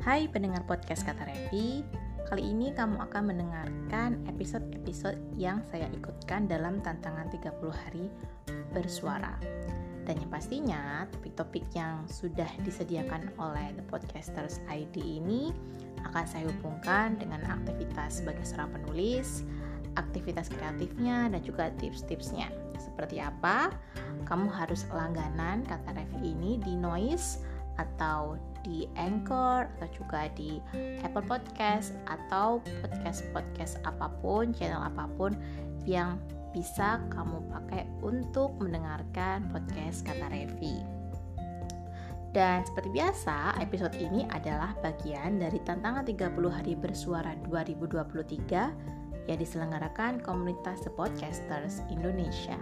Hai pendengar podcast Kata Revi, kali ini kamu akan mendengarkan episode-episode yang saya ikutkan dalam tantangan 30 hari bersuara. Dan yang pastinya topik-topik yang sudah disediakan oleh The Podcasters ID ini akan saya hubungkan dengan aktivitas sebagai seorang penulis, aktivitas kreatifnya, dan juga tips-tipsnya. Seperti apa? Kamu harus langganan Kata Revi ini di Noise atau di Anchor atau juga di Apple Podcast atau podcast apapun, channel apapun yang bisa kamu pakai untuk mendengarkan podcast Kata Revi. Dan seperti biasa, episode ini adalah bagian dari tantangan 30 hari bersuara 2023 yang diselenggarakan komunitas The Podcasters Indonesia.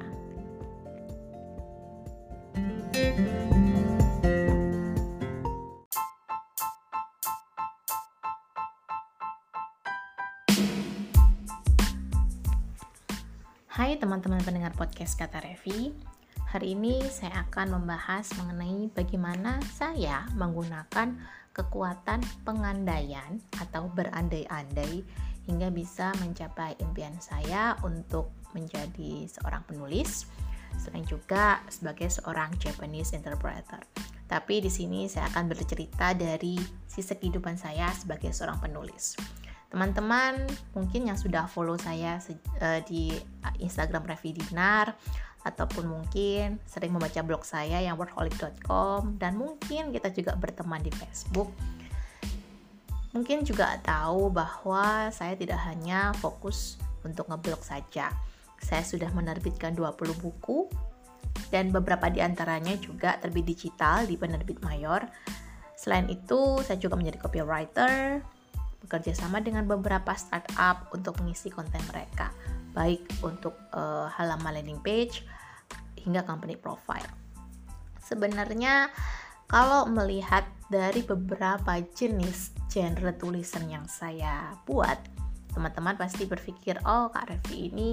Hai teman-teman pendengar podcast Kata Revi. Hari ini saya akan membahas mengenai bagaimana saya menggunakan kekuatan pengandaian atau berandai-andai hingga bisa mencapai impian saya untuk menjadi seorang penulis, selain juga sebagai seorang Japanese interpreter. Tapi di sini saya akan bercerita dari sisi kehidupan saya sebagai seorang penulis. Teman-teman mungkin yang sudah follow saya di Instagram Revi Dinar, ataupun mungkin sering membaca blog saya yang workaholic.com, dan mungkin kita juga berteman di Facebook, mungkin juga tahu bahwa saya tidak hanya fokus untuk ngeblog saja. Saya sudah menerbitkan 20 buku dan beberapa di antaranya juga terbit digital di penerbit mayor. Selain itu, saya juga menjadi copywriter, bekerja sama dengan beberapa startup untuk mengisi konten mereka, baik untuk halaman landing page hingga company profile. Sebenarnya kalau melihat dari beberapa jenis genre tulisan yang saya buat, teman-teman pasti berpikir, oh Kak Revi ini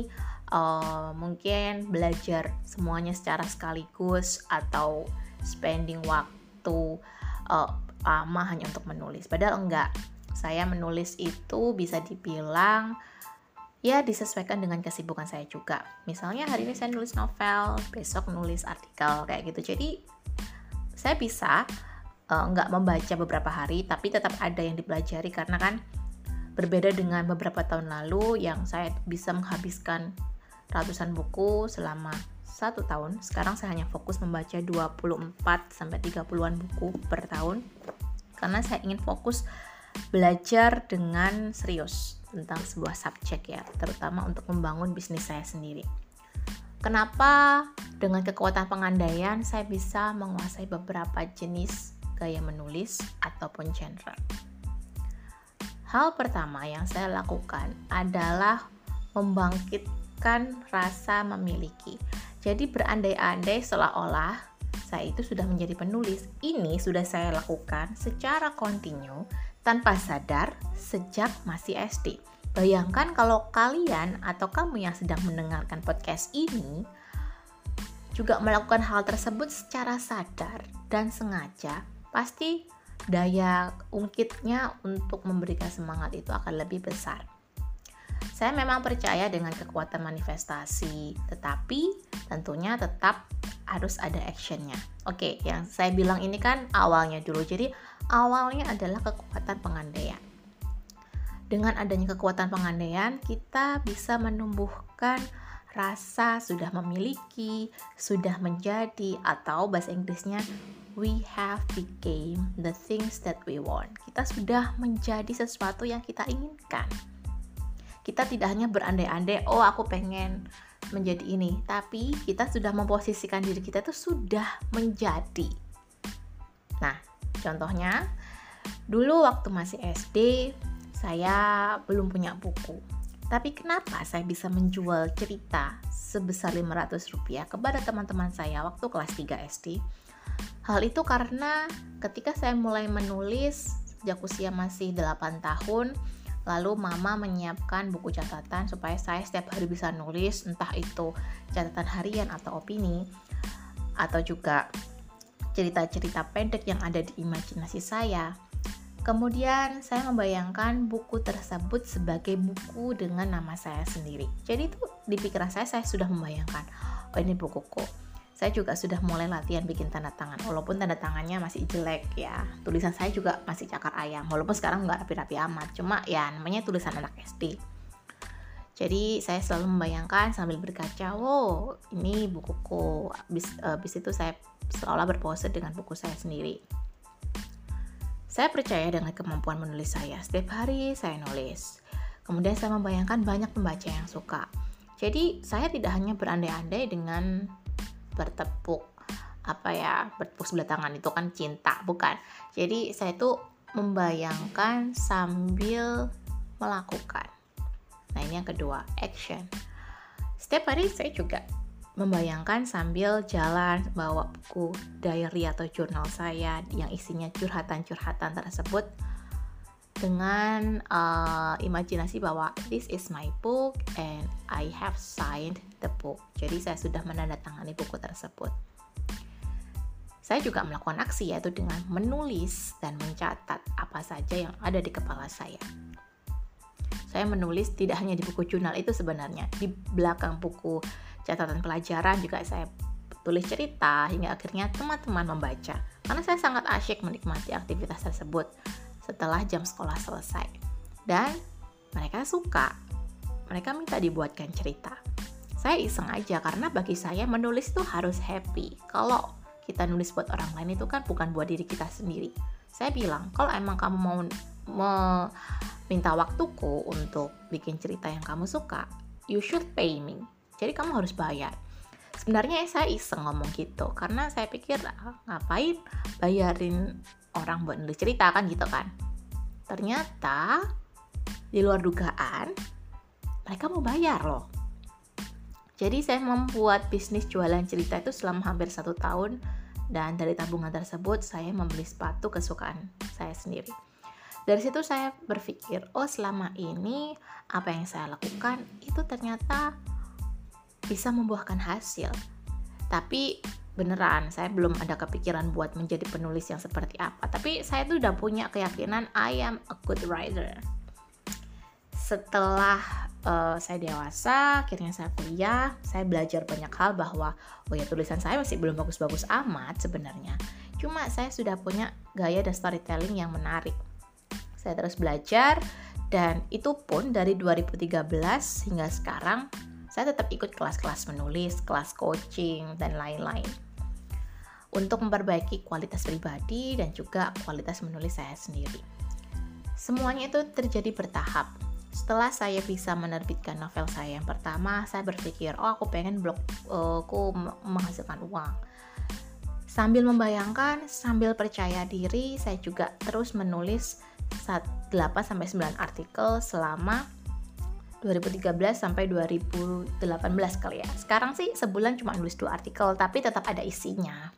mungkin belajar semuanya secara sekaligus atau spending waktu lama hanya untuk menulis. Padahal enggak. Saya menulis itu bisa dibilang ya disesuaikan dengan kesibukan saya juga. Misalnya hari ini saya nulis novel, besok nulis artikel kayak gitu. Jadi saya bisa nggak membaca beberapa hari, tapi tetap ada yang dipelajari karena kan berbeda dengan beberapa tahun lalu yang saya bisa menghabiskan ratusan buku selama 1 tahun. Sekarang saya hanya fokus membaca 24-30an buku per tahun karena saya ingin fokus belajar dengan serius tentang sebuah subjek ya, terutama untuk membangun bisnis saya sendiri. Kenapa dengan kekuatan pengandaian saya bisa menguasai beberapa jenis gaya menulis ataupun genre? Hal pertama yang saya lakukan adalah membangkitkan rasa memiliki. Jadi berandai-andai seolah-olah saya itu sudah menjadi penulis. Ini sudah saya lakukan secara kontinu tanpa sadar sejak masih SD. Bayangkan kalau kalian atau kamu yang sedang mendengarkan podcast ini juga melakukan hal tersebut secara sadar dan sengaja, pasti daya ungkitnya untuk memberikan semangat itu akan lebih besar. Saya memang percaya dengan kekuatan manifestasi, tetapi tentunya tetap harus ada actionnya. Oke, yang saya bilang ini kan awalnya dulu. Jadi awalnya adalah kekuatan pengandaian. Dengan adanya kekuatan pengandaian, kita bisa menumbuhkan rasa sudah memiliki, sudah menjadi, atau bahasa Inggrisnya we have became the things that we want. Kita sudah menjadi sesuatu yang kita inginkan. Kita tidak hanya berandai-andai, oh aku pengen menjadi ini, tapi kita sudah memposisikan diri kita itu sudah menjadi. Nah, contohnya dulu waktu masih SD saya belum punya buku, tapi kenapa saya bisa menjual cerita sebesar Rp500 kepada teman-teman saya waktu kelas 3 SD? Hal itu karena ketika saya mulai menulis sejak usia masih 8 tahun, lalu mama menyiapkan buku catatan supaya saya setiap hari bisa nulis, entah itu catatan harian atau opini, atau juga cerita-cerita pendek yang ada di imajinasi saya. Kemudian saya membayangkan buku tersebut sebagai buku dengan nama saya sendiri. Jadi itu di pikiran saya sudah membayangkan, oh ini bukuku. Saya juga sudah mulai latihan bikin tanda tangan, walaupun tanda tangannya masih jelek ya. Tulisan saya juga masih cakar ayam, walaupun sekarang nggak rapi-rapi amat. Cuma ya namanya tulisan anak SD. Jadi saya selalu membayangkan sambil berkaca, wow ini bukuku. Habis itu saya seolah berpose dengan buku saya sendiri. Saya percaya dengan kemampuan menulis saya. Setiap hari saya nulis. Kemudian saya membayangkan banyak pembaca yang suka. Jadi saya tidak hanya berandai-andai dengan bertepuk sebelah tangan, itu kan cinta, bukan. Jadi saya itu membayangkan sambil melakukan. Nah, ini yang kedua, action. Setiap hari saya juga membayangkan sambil jalan bawa buku diary atau jurnal saya yang isinya curhatan-curhatan tersebut dengan imajinasi bahwa this is my book and I have signed the book. Jadi saya sudah menandatangani buku tersebut. Saya juga melakukan aksi, yaitu dengan menulis dan mencatat apa saja yang ada di kepala saya. Saya menulis tidak hanya di buku jurnal itu sebenarnya, di belakang buku catatan pelajaran juga saya tulis cerita hingga akhirnya teman-teman membaca. Karena saya sangat asyik menikmati aktivitas tersebut setelah jam sekolah selesai. Dan mereka suka. Mereka minta dibuatkan cerita. Saya iseng aja karena bagi saya menulis itu harus happy. Kalau kita nulis buat orang lain itu kan bukan buat diri kita sendiri. Saya bilang, kalau emang kamu mau minta waktuku untuk bikin cerita yang kamu suka, you should pay me. Jadi kamu harus bayar. Sebenarnya saya iseng ngomong gitu karena saya pikir ngapain bayarin orang buat nulis cerita kan gitu kan. Ternyata di luar dugaan mereka mau bayar loh. Jadi saya membuat bisnis jualan cerita itu selama hampir 1 tahun, dan dari tabungan tersebut saya membeli sepatu kesukaan saya sendiri. Dari situ saya berpikir, oh selama ini apa yang saya lakukan itu ternyata bisa membuahkan hasil. Tapi beneran saya belum ada kepikiran buat menjadi penulis yang seperti apa. Tapi saya tuh udah punya keyakinan I am a good writer. Setelah saya dewasa, akhirnya saya kuliah, saya belajar banyak hal bahwa oh ya tulisan saya masih belum bagus-bagus amat sebenarnya. Cuma saya sudah punya gaya dan storytelling yang menarik. Saya terus belajar dan itu pun dari 2013 hingga sekarang saya tetap ikut kelas-kelas menulis, kelas coaching, dan lain-lain untuk memperbaiki kualitas pribadi dan juga kualitas menulis saya sendiri. Semuanya itu terjadi bertahap. Setelah saya bisa menerbitkan novel saya yang pertama, saya berpikir, oh aku pengen blogku menghasilkan uang. Sambil membayangkan, sambil percaya diri, saya juga terus menulis 8-9 artikel selama 2013 sampai 2018 kali ya. Sekarang sih sebulan cuma nulis 2 artikel, tapi tetap ada isinya.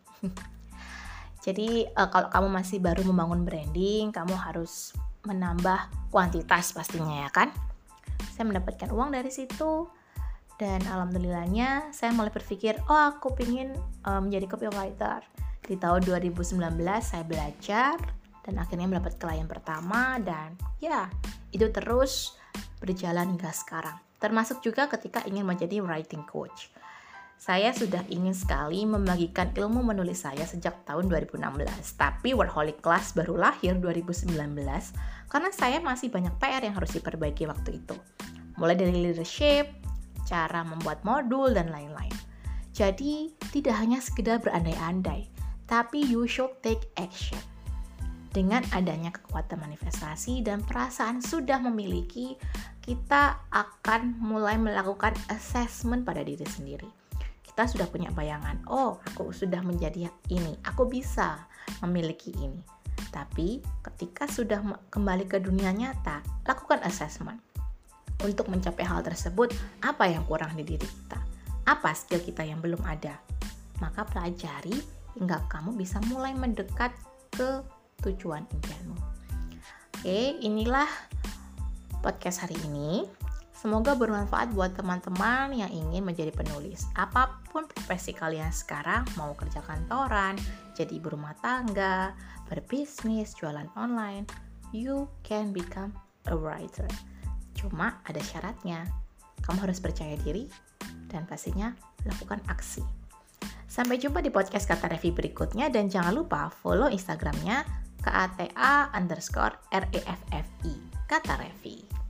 Jadi kalau kamu masih baru membangun branding, kamu harus menambah kuantitas pastinya ya kan. Saya mendapatkan uang dari situ dan alhamdulillahnya saya mulai berpikir, oh aku pengen menjadi copywriter. Di tahun 2019 saya belajar dan akhirnya mendapat klien pertama, dan ya itu terus berjalan hingga sekarang. Termasuk juga ketika ingin menjadi writing coach. Saya sudah ingin sekali membagikan ilmu menulis saya sejak tahun 2016, tapi Workaholic Class baru lahir 2019 karena saya masih banyak PR yang harus diperbaiki waktu itu. Mulai dari leadership, cara membuat modul, dan lain-lain. Jadi, tidak hanya sekedar berandai-andai, tapi you should take action. Dengan adanya kekuatan manifestasi dan perasaan sudah memiliki, kita akan mulai melakukan assessment pada diri sendiri. Kita sudah punya bayangan, oh aku sudah menjadi ini, aku bisa memiliki ini. Tapi ketika sudah kembali ke dunia nyata, lakukan assessment. Untuk mencapai hal tersebut, apa yang kurang di diri kita? Apa skill kita yang belum ada? Maka pelajari hingga kamu bisa mulai mendekat ke tujuan impianmu. Oke, inilah podcast hari ini. Semoga bermanfaat buat teman-teman yang ingin menjadi penulis. Apapun profesi kalian sekarang, mau kerja kantoran, jadi ibu rumah tangga, berbisnis, jualan online, you can become a writer. Cuma ada syaratnya. Kamu harus percaya diri dan pastinya lakukan aksi. Sampai jumpa di podcast Kata Revi berikutnya dan jangan lupa follow Instagramnya KATA_REFFI Kata Revi.